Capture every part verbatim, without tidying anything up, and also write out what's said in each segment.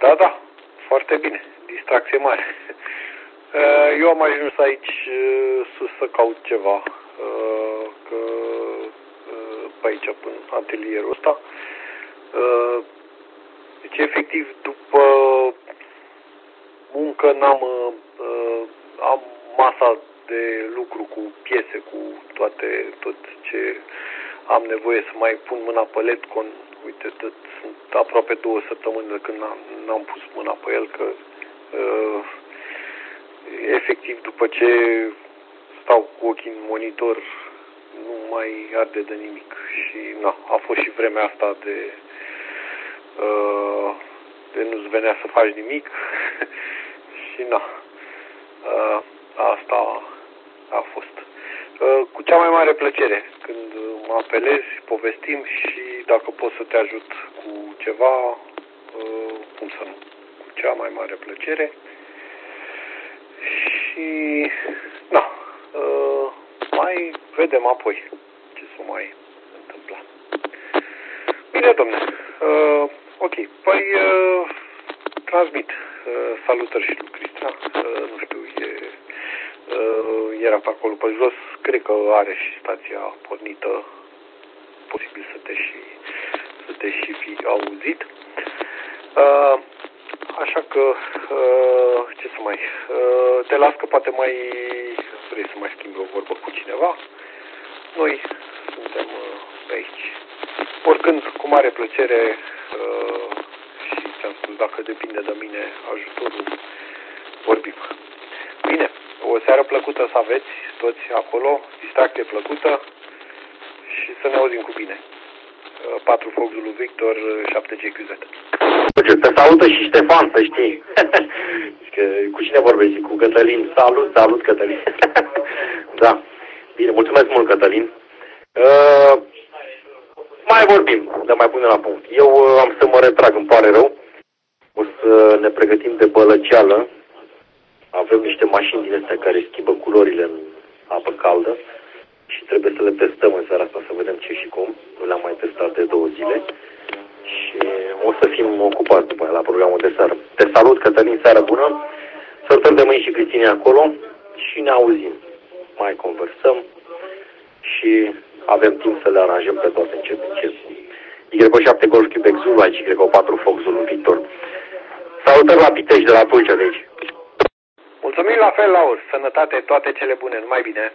Da, da, foarte bine. Distracție mare. Eu am ajuns aici sus să caut ceva, că pe aici, în atelierul ăsta. Deci, efectiv, după muncă n-am, am masa de lucru cu piese, cu toate, tot ce am nevoie să mai pun mâna pe Letcon. Uite, tot, sunt aproape două săptămâni de când n-am, n-am pus mâna pe el, că uh, efectiv după ce stau cu ochii în monitor nu mai arde de nimic. Și na, a fost și vremea asta de, uh, de nu-ți venea să faci nimic și na, uh, asta a fost. Uh, cu cea mai mare plăcere când mă apelezi, povestim și dacă pot să te ajut cu ceva, uh, cum să nu, cu cea mai mare plăcere. Și na, uh, mai vedem apoi ce să mai întâmplă. Bine, domne. Uh, ok, păi uh, transmit uh, salutări și lui Cristina. Uh, nu știu, e, uh, era pe acolo pe jos, cred că are și stația pornită, posibil să te și, să te și fi auzit. Uh, așa că, uh, ce să mai, uh, te las că poate mai vrei să mai schimbi o vorbă cu cineva. Noi suntem uh, pe aici. Oricând, cu mare plăcere, uh, și ți-am spus, dacă depinde de mine ajutorul, vorbim. Bine, o seară plăcută să aveți toți acolo, distracție plăcută și să ne auzim cu bine. patru Fox Zulu Victor, șapte G Q Z. Te salută și Ștefan, să știi. Cu cine vorbești? Cu Cătălin. Salut, salut, Cătălin. Da. Bine, mulțumesc mult, Cătălin. Uh, mai vorbim, dar mai punem la punct. Eu uh, am să mă retrag, îmi pare rău. O să ne pregătim de bălăceală. Avem niște mașini din astea care schimbă culorile în apă caldă și trebuie să le testăm în seara asta, să vedem ce și cum. Nu le-am mai testat de două zile și o să fim ocupați după aia la programul de seară. Te salut, Cătălin, seară bună. Sărbători de mâini și Cristine acolo și ne auzim. Mai conversăm și avem timp să le aranjăm pe toate încet, încet. Y șapte Golf Quebec Zulu, aici Y patru Fox Zulu Victor. Salutări la Pitești de la Tulcea de aici. Mulțumim la fel, Laur. Sănătate, toate cele bune, numai bine.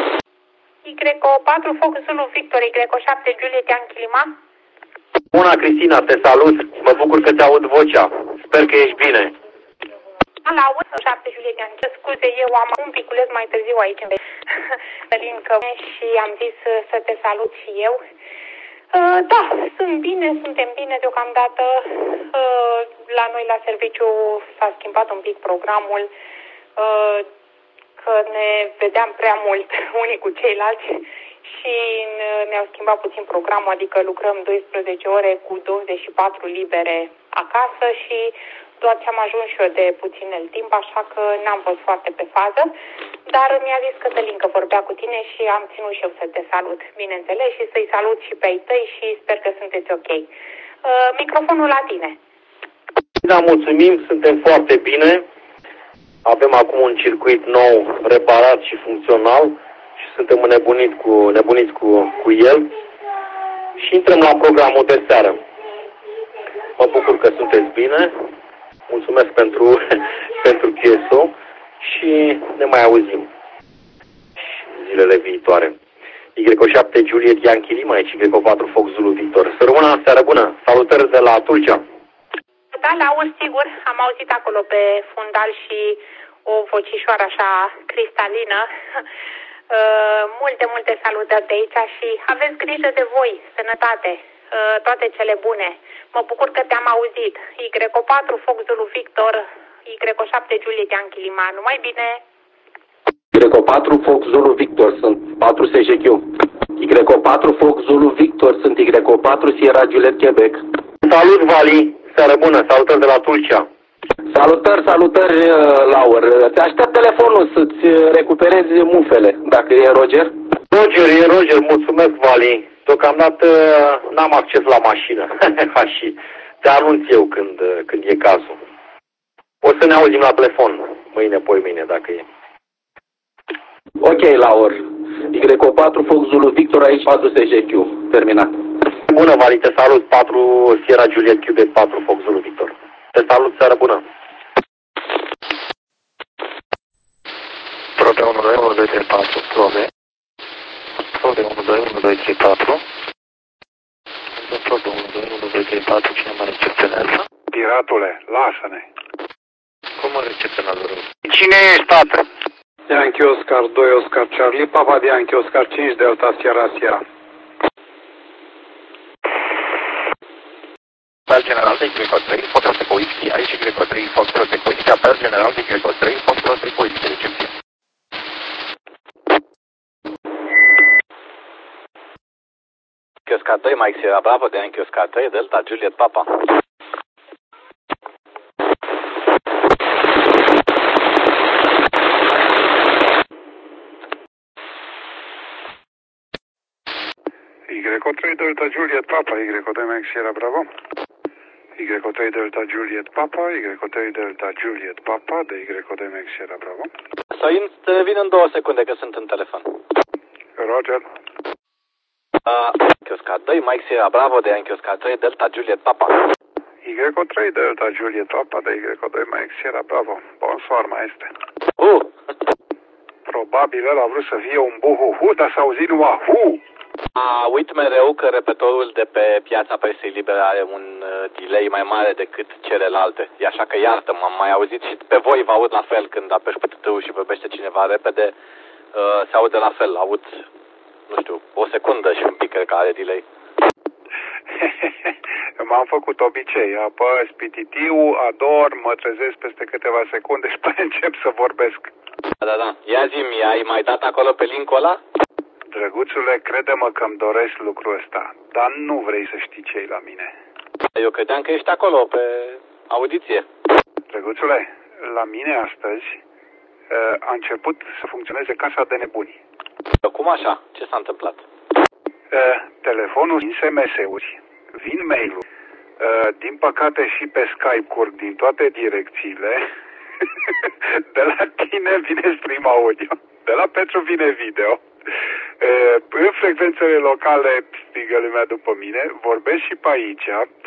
Y patru Fox Zulu Victor, Y șapte Juliet Yankee Lima. Bună, Cristina, te salut. Mă bucur că te aud vocea. Sper că ești bine. La șapte Juliet Yankee. Scuze, eu am un piculeț mai târziu aici în Berlin și am zis să te salut și eu. Uh, da, sunt bine, suntem bine deocamdată. Uh, la noi la serviciu s-a schimbat un pic programul, uh, că ne vedeam prea mult unii cu ceilalți și ne-au schimbat puțin programul, adică lucrăm doisprezece ore cu douăzeci și patru libere acasă și doar ce am ajuns și eu de puțin el timp, așa că n-am fost foarte pe fază, dar mi-a zis Cătălin că vorbea cu tine și am ținut și eu să te salut, bineînțeles, și să-i salut și pe ai tăi și sper că sunteți ok. Uh, microfonul la tine. Da, mulțumim, suntem foarte bine. Avem acum un circuit nou, reparat și funcțional și suntem înnebuniți cu, nebuniți cu, cu el și intrăm la programul de seară. Mă bucur că sunteți bine. Mulțumesc pentru, pentru Q S O și ne mai auzim zilele viitoare. Y șapte Juliet Yankee Lima, aici Y patru Fox Zulu Victor. Să rămână, seară bună! Salutări de la Tulcea! Da, la auz, sigur, am auzit acolo pe fundal și o vocișoară așa cristalină. Multe, multe salutări de aici și aveți grijă de voi, sănătate, toate cele bune. Mă bucur că te-am auzit. Y patru Fox Zulu Victor, Y șapte Juliet Yankee Lima. Numai bine! Y patru Fox Zulu Victor, sunt patru S J Q. Y patru Fox Zulu Victor, sunt Y patru Sierra Juliet Quebec. Salut, Vali! Seară bună! Salutări de la Tulcea! Salutări, salutări, Laur. Te aștept telefonul să-ți recuperezi mufele, dacă e Roger. Roger, e Roger, mulțumesc, Vali. Deocamdată n-am acces la mașină. Și te anunț eu când, când e cazul. O să ne auzim la telefon mâine, poi mâine, dacă e. Ok, Laur. Y O patru Fox Zulu Victor aici patru S J Q. Terminat. Bună, Vali, te salut. patru Sierra Juliet Quebec patru Fox Zulu Victor. Te salut, seară bună. Probe unu doi unu doi trei patru, probe. Probe unu doi unu doi trei patru. Probe unu doi unu doi trei patru, cine mă recepționează? Piratule, lasă-ne. Cum mă recepționează? Cine ești, tată? Yankee Oscar doi Oscar Charlie, Papa de Yankee Oscar cinci Delta Sierra Sierra. Apel general de Y trei, Foxtrot Echo Whiskey, aici Y trei, Foxtrot Echo Whiskey, apel general de Y trei, Foxtrot Echo Whiskey, recepție. Oscar doi, Mike Sierra Bravo de Yankee Oscar trei, Delta Juliet Papa. Y trei Delta Juliet Papa, Y doi Mike Sierra Bravo. Y trei Delta Juliet Papa, Y trei Delta Juliet Papa, de Y doi Mike Sierra Bravo. Să intervin în două secunde că sunt în telefon. Roger. Uh, Oscar doi, Mike Sierra Bravo de Yankee Oscar trei, Delta Juliet Papa. Y trei Delta Juliet Papa, de Y doi Mike Sierra Bravo. Bonsoir, maestre. Uh! Probabil el a vrut să fie un buhu-hu, dar s-a auzit numai hu. A, uit mereu că repetorul de pe piața presei libere are un uh, delay mai mare decât celelalte. E așa că iartă, m-am mai auzit și pe voi vă aud la fel când apeși pe tătău și vorbește cineva repede. Uh, se aude la fel, aud, nu știu, o secundă și un pic cred că are delay. M-am făcut obicei, apăs pititiu, ador, mă trezesc peste câteva secunde și pe încep să vorbesc. Da, da, da. Ia zi-mi, ai mai dat acolo pe link-ul ăla? Drăguțule, crede-mă că îmi doresc lucrul ăsta, dar nu vrei să știi ce-i la mine. Eu credeam că ești acolo, pe audiție. Drăguțule, la mine astăzi uh, a început să funcționeze casa de nebuni. Cum așa? Ce s-a întâmplat? Uh, telefonul din S M S-uri, vin mail-uri, uh, din păcate și pe Skype curg din toate direcțiile. De la tine vine stream audio, de la Petru vine video. Uh, în frecvențele locale strigă lumea după mine, vorbesc și pe aici.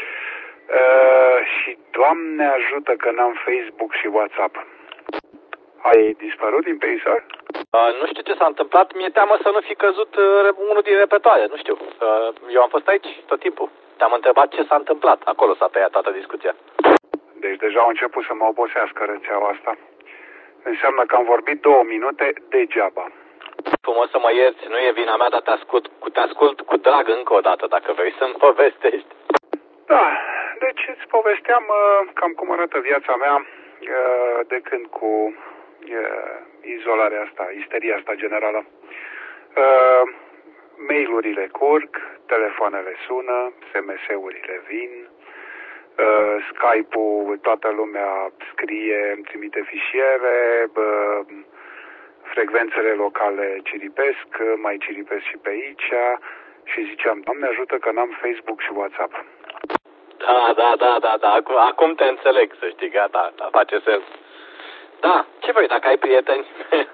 Uh, și Doamne ajută că n-am Facebook și WhatsApp. Ai dispărut din peisaj? Uh, nu știu ce s-a întâmplat, mi-e teamă să nu fi căzut uh, unul din repetoare, nu știu. Uh, eu am fost aici tot timpul. Te-am întrebat ce s-a întâmplat, acolo s-a tăiat toată discuția. Deci deja au început să mă obosească rețeaua asta. Înseamnă că am vorbit două minute degeaba. Frumos să mă ierți, nu e vina mea, dar te ascult, cu, te ascult cu drag încă o dată, dacă vrei să-mi povestești. Da, deci îți povesteam uh, cam cum arată viața mea uh, de când cu uh, izolarea asta, isteria asta generală. Uh, mail-urile curg, telefoanele sună, S M S-urile vin, uh, Skype-ul, toată lumea scrie, îmi trimite fișiere, uh, frecvențele locale ciripesc, mai ciripesc și pe aici și ziceam, Doamne ajută că n-am Facebook și WhatsApp. Da, da, da, da, da, acum, acum te înțeleg, să știi, gata, da, face sens. Da, ce vrei, dacă ai prieteni?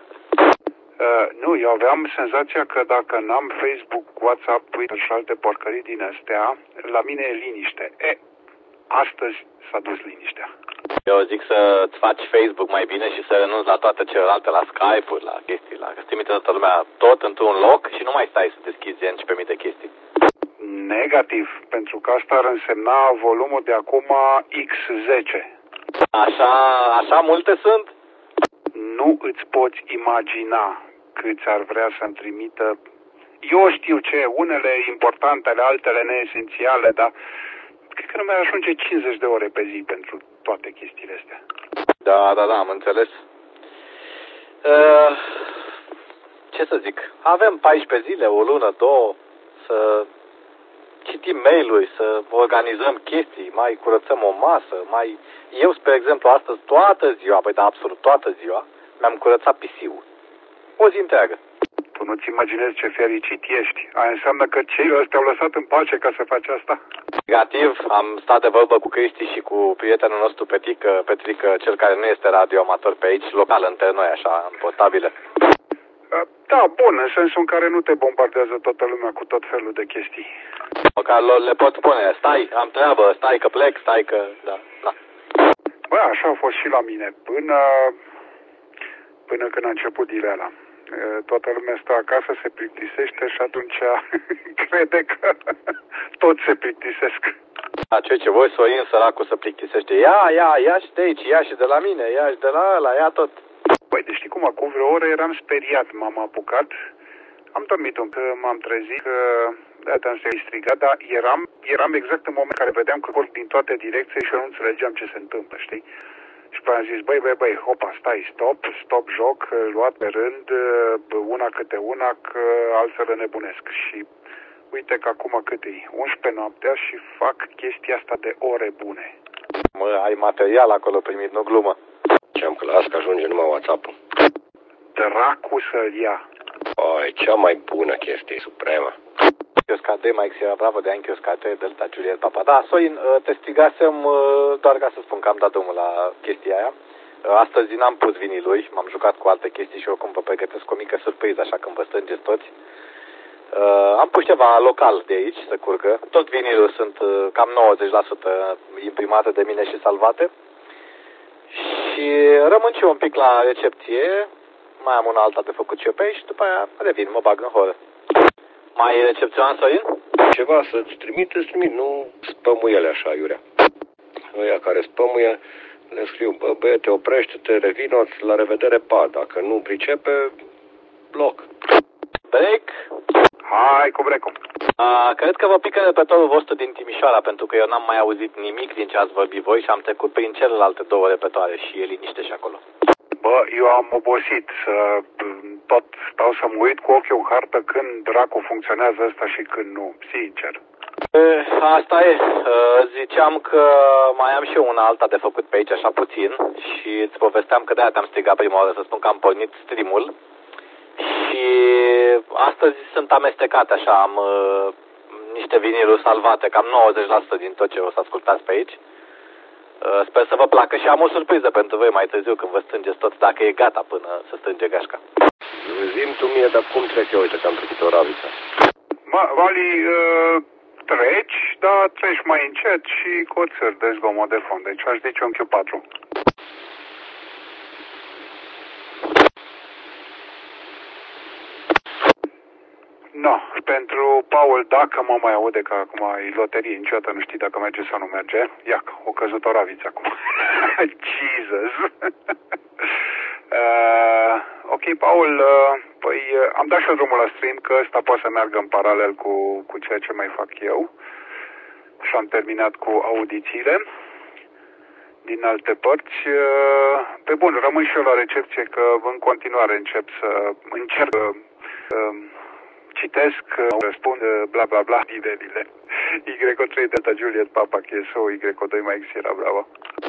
uh, nu, eu aveam senzația că dacă n-am Facebook, WhatsApp, Twitter și alte porcării din astea, la mine e liniște. E, astăzi s-a dus liniștea. Eu zic să-ți faci Facebook mai bine și să renunți la toate celelalte, la Skype-uri, la chestii, la... Că-ți trimite toată lumea tot într-un loc și nu mai stai să deschizi zeci pe mii de chestii. Negativ, pentru că asta ar însemna volumul de acum X zece. Așa, așa multe sunt? Nu îți poți imagina câți ar vrea să-mi trimită. Eu știu ce, unele importantele, altele neesențiale, dar cred că nu mai ajunge cincizeci de ore pe zi pentru toate chestiile astea. Da, da, da, am înțeles. Uh, ce să zic, avem paisprezece zile, o lună, două, să citim mail-uri, să organizăm chestii, mai curățăm o masă, mai... Eu, spre exemplu, astăzi, toată ziua, băi, da, absolut toată ziua, mi-am curățat P C-ul. O zi întreagă. Tu nu-ți imaginezi ce fericit ești. Aia înseamnă că ceilalți te-au lăsat în pace ca să faci asta? Negativ, am stat de vorbă cu Cristi și cu prietenul nostru Petrică, Petrică, cel care nu este radioamator pe aici, local între noi, așa, în portabile. Da, bun, în sensul în care nu te bombardează toată lumea cu tot felul de chestii. Măcar le pot spune, stai, am treabă, stai că plec, stai că... Da, da. Bă, așa a fost și la mine, până, până când a început dileala. Toată lumea stă acasă, se plictisește și atunci crede că toți se plictisesc. Da, ce ce voi, Sorin, săracul, să plictisește. Ia, ia, ia și de aici, ia și de la mine, ia și de la ăla, ia tot. Băi, deci știi cum, acum vreo oră eram speriat, m-am apucat, am dormit un pic, m-am trezit, că de-aia am strigat, dar eram, eram exact în momentul în care vedeam că col din toate direcțiile și eu nu înțelegeam ce se întâmplă, știi? Și pe am zis, băi, băi, băi, hopa, stai, stop, stop joc, luat pe rând, una câte una, că altfel le nebunesc. Și uite că acum cât e, unsprezece noaptea și fac chestia asta de ore bune. Mă, ai material acolo primit, nu glumă. Ce-am că las că ajunge numai WhatsApp-ul. Dracu să-l ia. O, e cea mai bună chestie supremă. Chioscate, mai Sierra Bravo de ani Chioscate, Delta Juliet Papa. Da, Sorin, te strigasem doar ca să spun că am dat drumul la chestia aia. Astăzi n-am pus viniluri, m-am jucat cu alte chestii și oricum vă pregătesc o mică surpriză, așa când vă strângeți toți. Uh, am pus ceva local de aici să curgă. Tot viniluri sunt uh, cam nouăzeci la sută imprimate de mine și salvate. Și rămân și eu un pic la recepție. Mai am una alta de făcut și eu pe aici și după aia revin, mă bag în horă. Mai recepționat, Sorin? Ceva să-ți trimit, îți trimit, nu spămuiele așa, iurea. Ăia care spămuie, le scriu, bă, băiete, oprește-te, revinoți, la revedere, pa. Dacă nu pricepe, bloc. Break. Hai cu break-ul. A, cred că vă pică repetorul vostru din Timișoara, pentru că eu n-am mai auzit nimic din ce ați vorbit voi și am trecut prin celelalte două repetoare și e liniște și acolo. Bă, eu am obosit să tot stau să mă uit cu ochiul în hartă când dracu funcționează ăsta și când nu, sincer. E, asta e. Ziceam că mai am și eu una alta de făcut pe aici, așa puțin, și îți povesteam că de-aia te-am strigat prima oară să spun că am pornit stream-ul. Și astăzi sunt amestecate, așa, am uh, niște viniluri salvate, cam nouăzeci la sută din tot ce o să ascultați pe aici. Uh, sper să vă placă și am o surpriză pentru voi mai târziu când vă strângeți toți, dacă e gata până să strânge gașca. Zi-mi tu mie, dar cum trec eu? Uite că am trecut o raviță. Ma, Vali, uh, treci, dar treci mai încet și cu o țări de zgomot de fond, deci aș zice un Q patru. No, pentru Paul, dacă mă mai aude, că acum e loterie, niciodată nu știi dacă merge sau nu merge. Iac, o căzut o raviță acum. Jesus! uh, ok, Paul, uh, păi uh, am dat și eu drumul la stream, că ăsta poate să meargă în paralel cu, cu ceea ce mai fac eu. Și am terminat cu audițiile din alte părți. Uh, pe bun, rămân și eu la recepție, că în continuare încep să încerc... Uh, uh, Citesc, răspund, bla bla bla, nivelile. Y trei Delta Juliet Papa, Cheso, Y doi Mike Sierra Bravo.